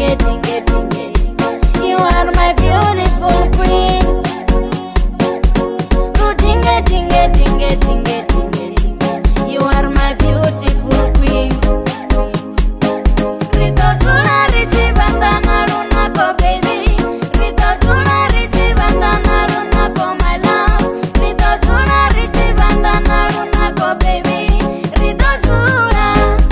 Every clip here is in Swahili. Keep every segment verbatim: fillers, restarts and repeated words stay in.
dinge dinge dinge. You are my beautiful queen. Ru dinge dinge dinge dinge dinge. You are my beautiful queen. Rito tuna richi bandana runako baby. Rito tuna richi bandana runako my love. Rito tuna richi bandana runako baby. Rito tuna.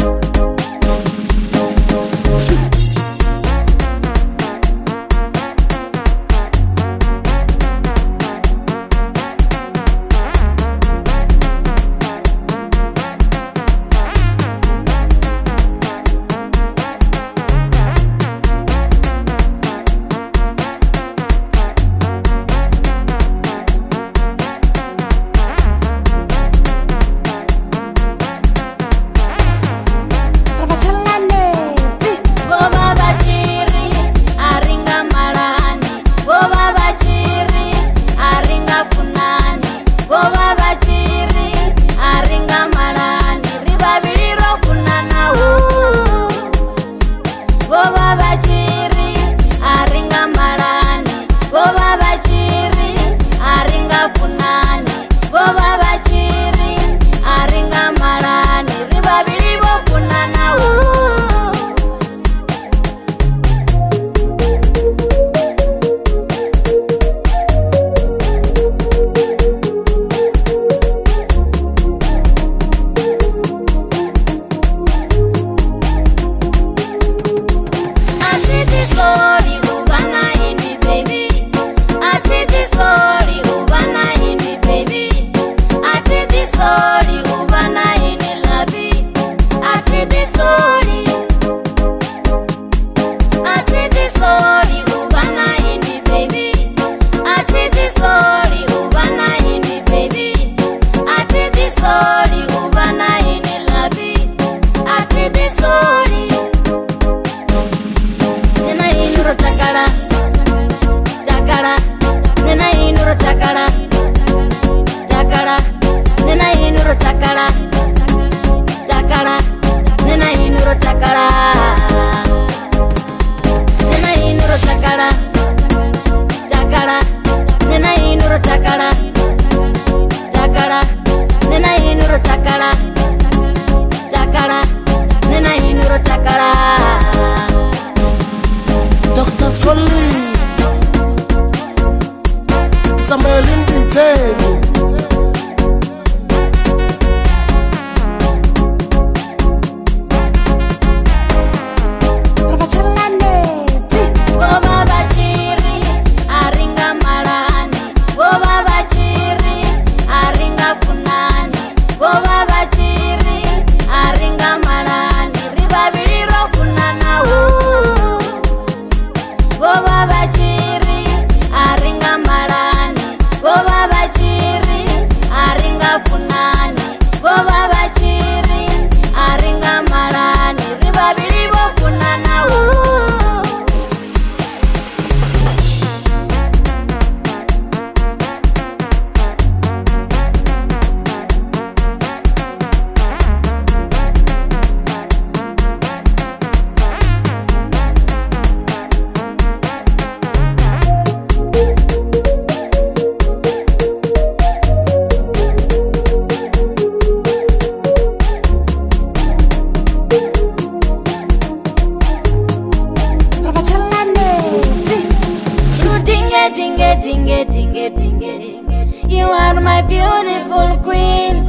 You are my beautiful queen.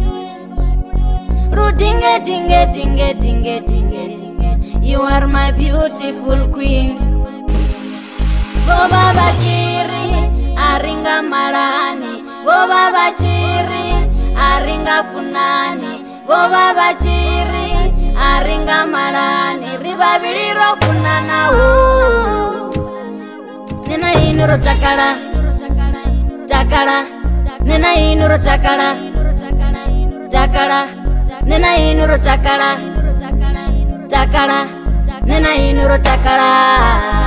Ru dinge dinge dinge dinge dinge. You are my beautiful queen. Boba bachiri aringa malani. Boba bachiri aringa funani. Boba bachiri aringa malani. Riba biliro funana u. Nena inuro takara takara. Nena inuro takara takara. Nena inuro takara takara. Nena inuro takara.